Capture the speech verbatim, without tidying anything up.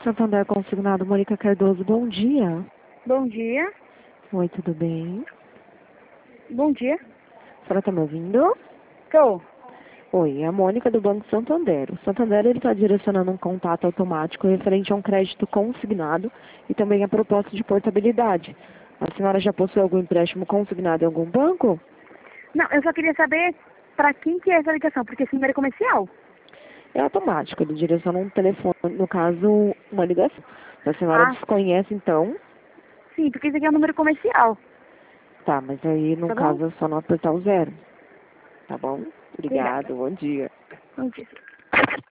Santander Consignado, Mônica Cardoso, bom dia. Bom dia. Oi, tudo bem? Bom dia. A senhora está me ouvindo? Tô. Oi, é a Mônica do Banco Santander. O Santander está direcionando um contato automático referente a um crédito consignado e também a proposta de portabilidade. A senhora já possui algum empréstimo consignado em algum banco? Não, eu só queria saber para quem que é essa ligação, porque esse número é comercial. É automático, ele direciona um telefone, no caso, uma ligação. Se a senhora Ah, desconhece, então, sim, porque esse aqui é um número comercial. tá, mas aí, no Tá bom? caso, é só não apertar o zero. Tá bom? Obrigada. Obrigado, bom dia. Bom dia.